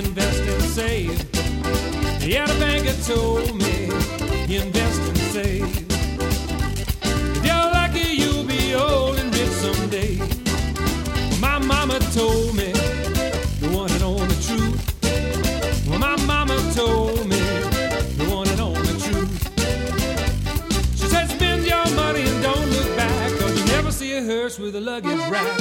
invest and save. Yeah, the banker told me, invest and save. If you're lucky, you'll be old and rich someday. Well, my mama told me, the one and only truth. Well, my mama told me, the one and only truth. She said, spend your money and don't look back, 'cause you never see a hearse with a luggage rack.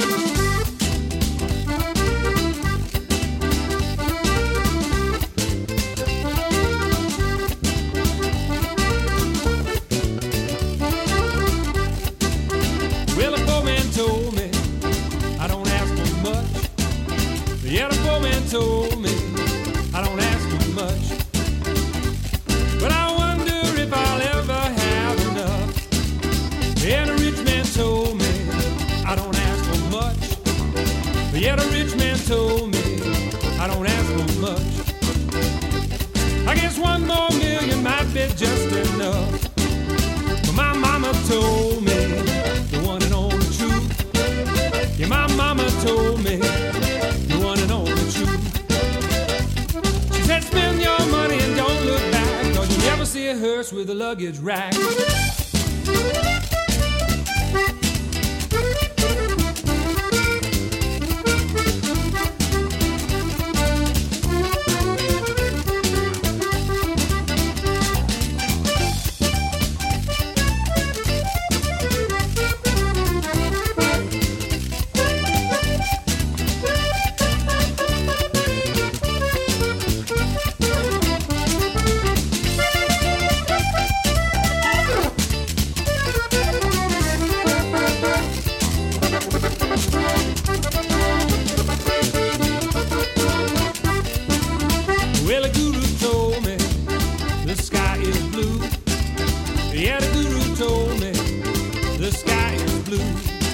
Well, a poor man told me, I don't ask for much. Yeah, the poor man told me, I don't ask for much. But I wonder if I'll ever have enough. Yeah, the rich man told me, I don't ask for much. Yeah, the rich man told me, I don't ask for much. I guess 1 more million might be just enough. But my mama told me, the one and only truth. Yeah, my mama told me, the one and only truth. She said, spend your money and don't look back, 'cause you never see a hearse with a luggage rack. Well, the guru told me the sky is blue. Yeah, the guru told me the sky is blue.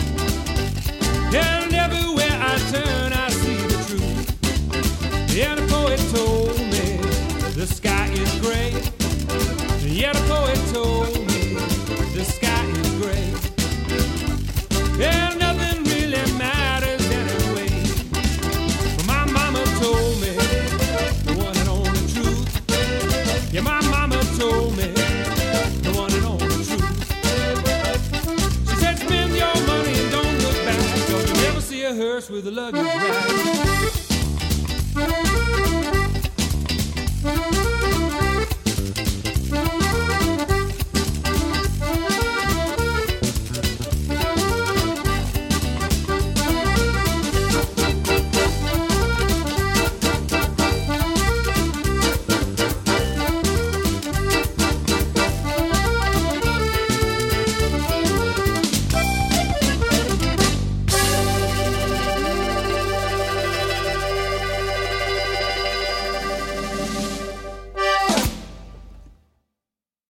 And everywhere I turn, I see the truth. Yeah, the poet told me the sky is gray. Yeah, the poet told me the sky is gray. Yeah, nothing really matters anyway. But my mama told me, yeah, my mama told me, the one and only truth. She said, spend your money and don't look back, 'cause you never see a hearse with a luggage rack.